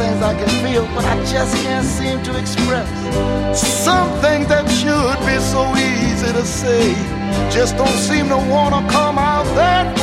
things I can feel, but I just can't seem to express. Something that should be so easy to say just don't seem to want to come out that